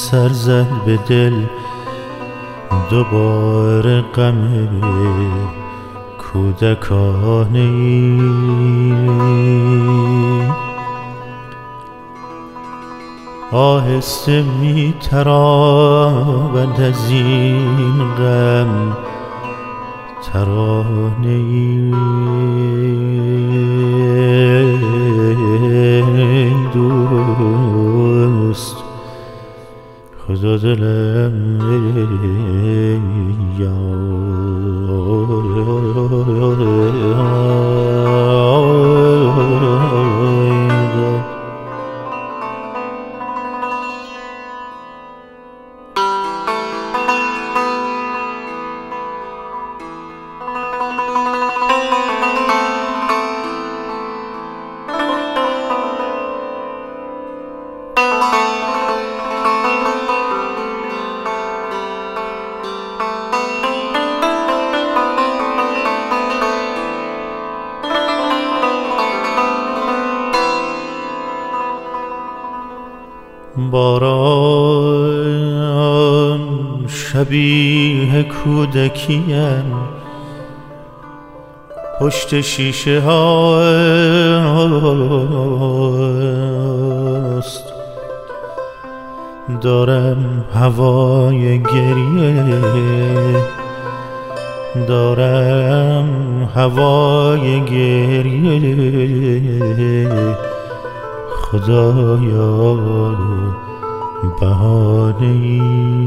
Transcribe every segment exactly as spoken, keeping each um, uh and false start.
سر زد به دل دوباره غم کودکانه ای. آهسته می تراود از این غم ترانه ای. دوست خدا دلم باران شبیه کودکیم پشت شیشه هاست. دارم هوای گریه دارم هوای گریه خدایا بهانه‌ای.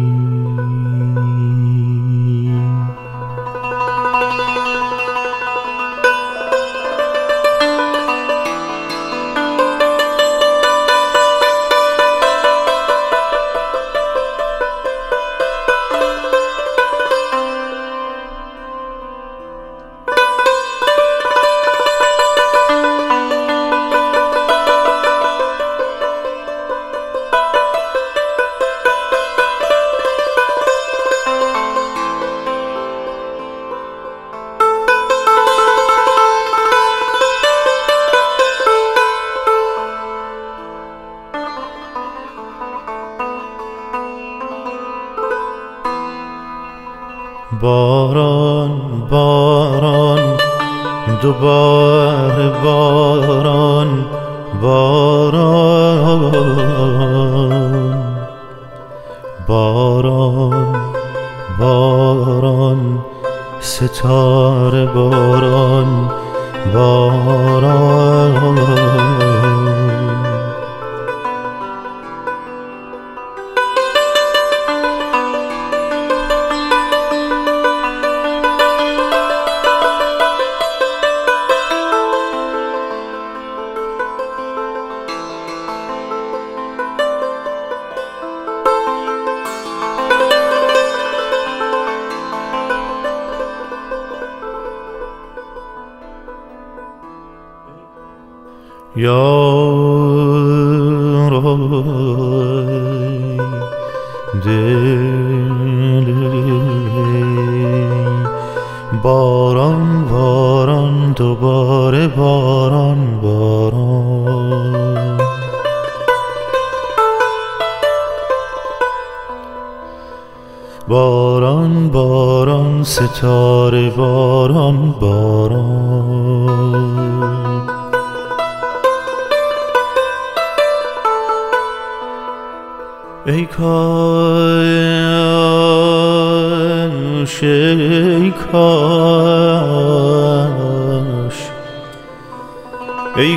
باران باران دوباره باران باران باران باران ستاره باران باران. یارای دل باران باران دوباره باران باران باران باران ستاره باران باران. ای کاش ای کاش ای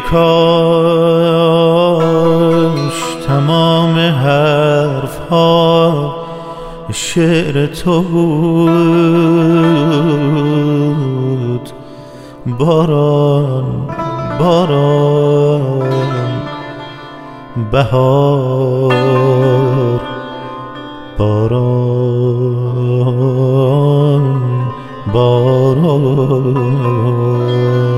کاش تمام حرف ها شعر تو بود. باران باران بهار باران باران.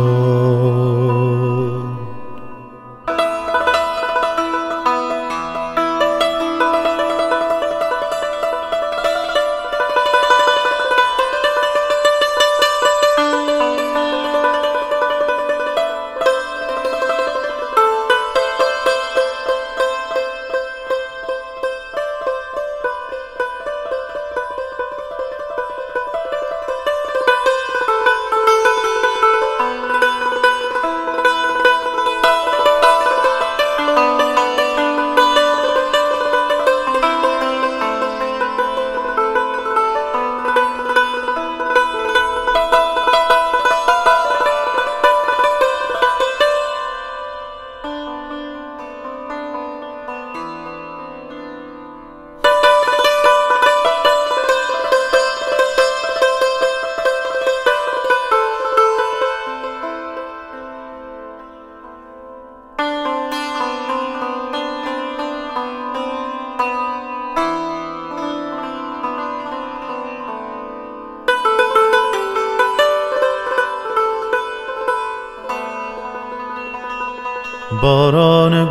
باران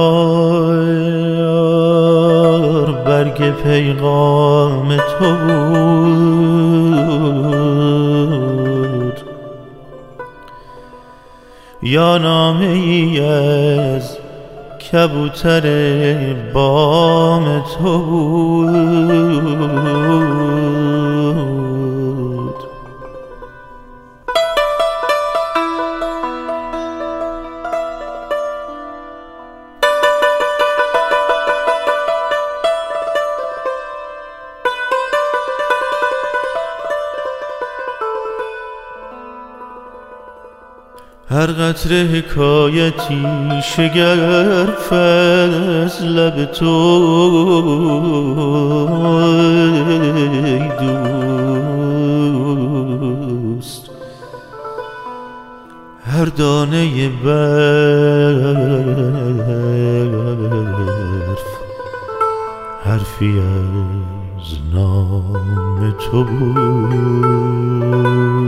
بهار برگ پیغام تو بود، یا نامه ای از کبوتر بام تو بود. هر قطره حکایتی شگرف از لب تو ای دوست، هر دانه برف حرفی از نام تو بود.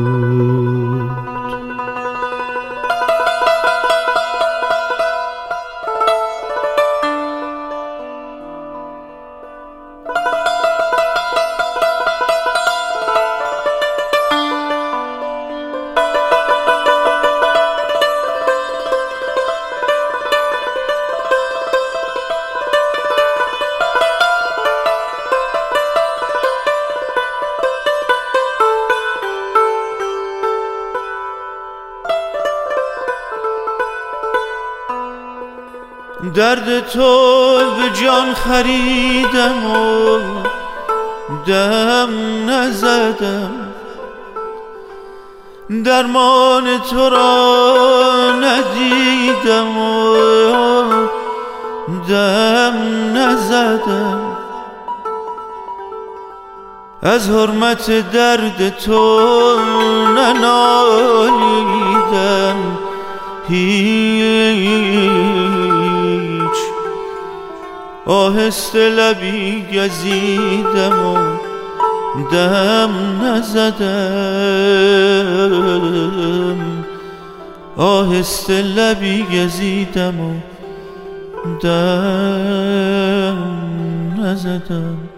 درد تو به جان خریدم و دم نزدم، درمان تو را ندیدم و دم نزدم، از حرمت درد تو ننالیدم هیچ، آهسته لبی گزیدم و دم نزدم، آهسته لبی گزیدم و دم نزدم.